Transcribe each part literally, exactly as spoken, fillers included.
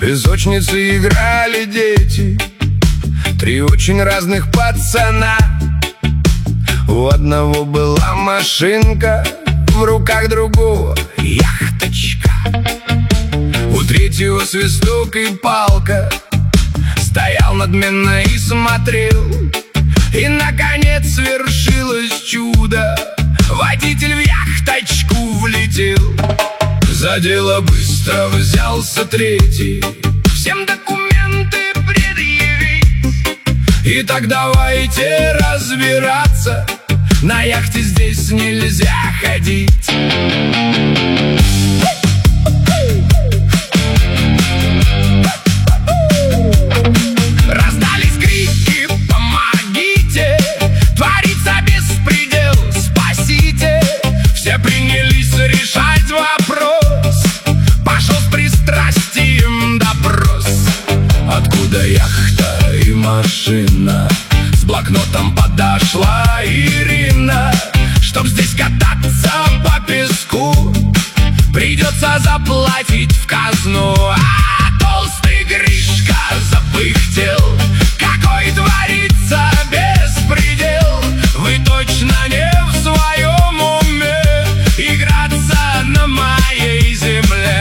песочнице играли дети, три очень разных пацана. У одного была машинка, в руках другого яхточка. У третьего свисток и палка, стоял надменно и смотрел. И, наконец, свершилось чудо, водитель в яхточку влетел. За дело быстро взялся третий, всем документы предъявить. И так давайте разбираться, на яхте здесь нельзя ходить. Раздались крики: помогите, творится беспредел, спасите. Все принялись решать вопрос, пошел с пристрастием допрос. Откуда яхта и машина? С блокнотом подошла Ирина. Чтоб здесь кататься по песку, придется заплатить в казну. А толстый Гришка запыхтел: какой творится беспредел! Вы точно не в своем уме играться на моей земле.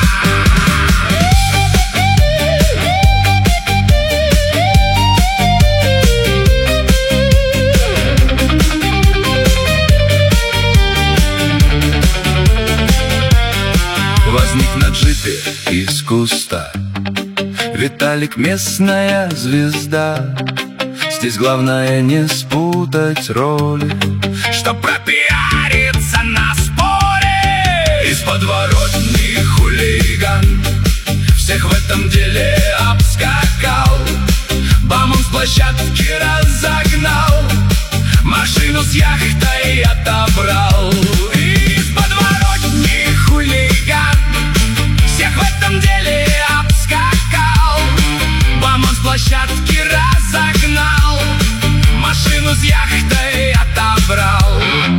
Возник на джипе из куста Виталик, местная звезда. Здесь главное не спутать роли, чтоб пропиариться на споре. Из подворотни хулиган всех в этом деле обскакал, бамом с площадки разогнал, машину с яхтой отобрал. Из подворотни хулиган всех в этом деле обскакал, бамом с площадки разогнал, машину с яхтой отобрал.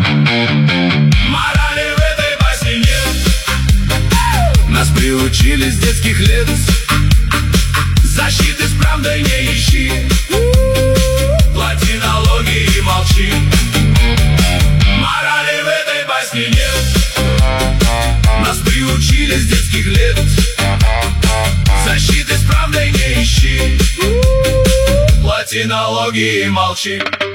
Морали в этой басне нет, нас приучили с детских лет: защиты с правдой не ищи, плати налоги и молчи. Морали в этой басне нет, нас приучили с детских лет: защиты с правдой не ищи, плати налоги и молчи.